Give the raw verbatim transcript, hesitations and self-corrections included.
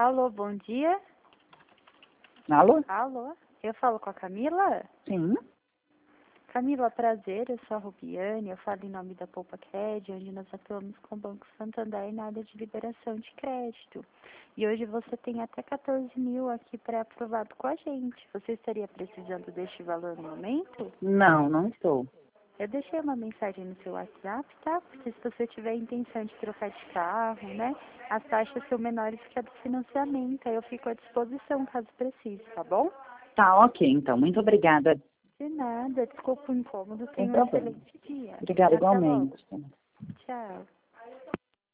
Alô, bom dia. Alô? Alô, eu falo com a Camila? Sim. Camila, prazer, eu sou a Rubiane, eu falo em nome da Poupa Cred, onde nós atuamos com o Banco Santander na área de liberação de crédito. E hoje você tem até quatorze mil aqui pré-aprovado com a gente. Você estaria precisando deste valor no momento? Não, não estou. Eu deixei uma mensagem no seu WhatsApp, tá? Porque se você tiver a intenção de trocar de carro, né? As taxas são menores que a do financiamento. Aí eu fico à disposição caso precise, tá bom? Tá, ok, então. Muito obrigada. De nada, desculpa o incômodo. Sem Tenha um problema. excelente dia. Obrigada Até logo. igualmente. Tchau.